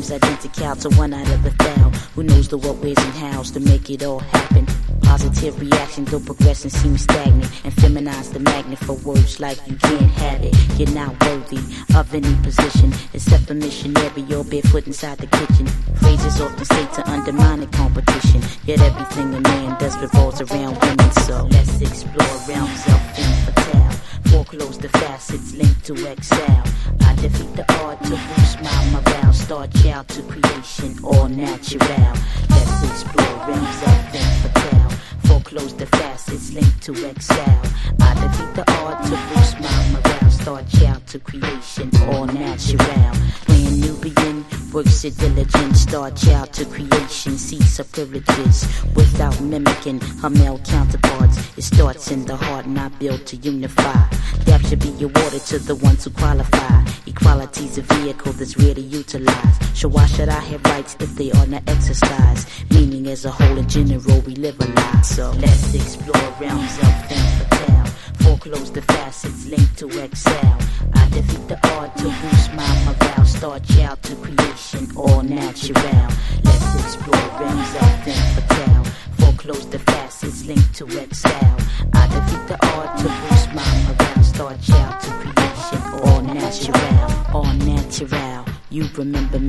is identical to one out of 1,000. Who knows the what, where's, and hows to make it all happen? Positive reaction, though progression seems stagnant, and feminize the magnet for words like you can't have it. You're not worthy of any position except a missionary or barefoot inside the kitchen. Phrases often say to undermine the competition, yet everything a man does revolves around women. So let's explore realms of femme fatale, foreclose the facets linked to excel. I defeat the art to boost my morale, start child to creation, all natural. Let's explore realms of femme fatale, foreclose the facets linked to excel. I defeat the art to boost my morale, start child to creation, all natural. Playing Nubian, works it diligent, start child to creation, sees her privileges without mimicking her male counterparts. It starts in the heart, not built to unify. That should be awarded to the ones who qualify. Equality's a vehicle that's rare to utilize. So why should I have rights if they are not exercised? Meaning as a whole in general we live a lie. So let's explore realms of femme fatale, foreclose the facets linked to excel. I defeat the art to boost my morale, start child to creation, all natural. Let's explore realms of femme fatale, foreclose the facets linked to excel. I defeat the art to boost my morale, start child to creation, all natural, all natural. You remember me.